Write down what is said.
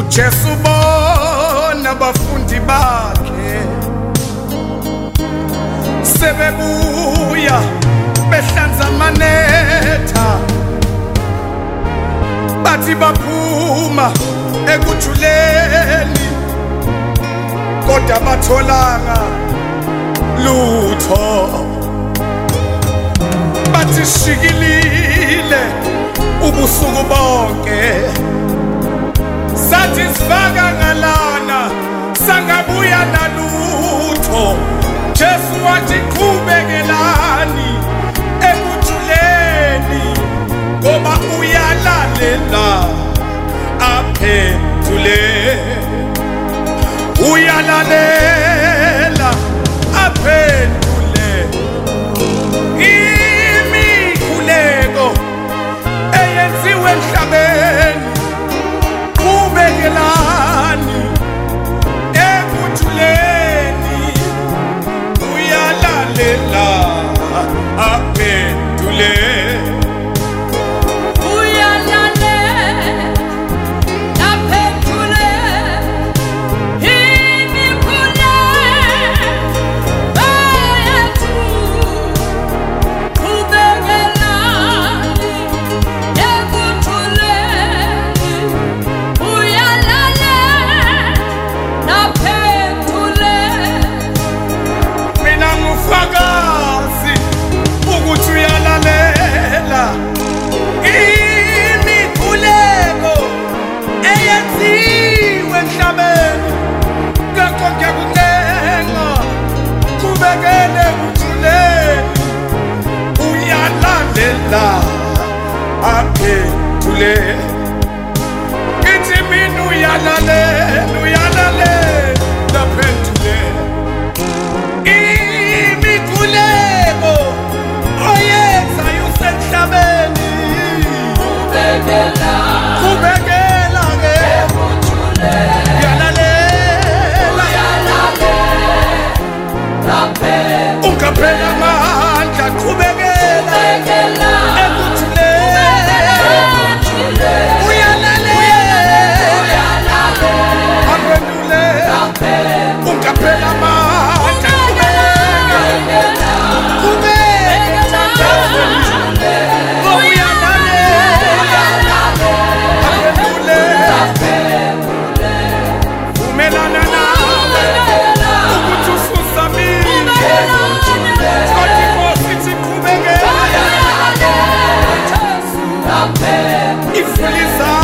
uJesu bona abafundi bakhe sebebuya behlanza amanetha bathi baphuma ekujuleni kodwa batholanga lutho bathi shikilile ubusuku bonke sathi sifaka ngalana sangabuya nalutho Jesu wathi qhubekelani ekujuleni ngoba uyalalela aphendule uyalalela aphendule imikhuleko eyenziwe emhlabeni qhubekelani ekujuleni uyalalela aphendule aphendule ithi mina uyalalela uyalalela aphendule imikhuleko oyenza usemhlabeni qhubekela ke uyalalela ungaphela amandla qhubekela Ifulisa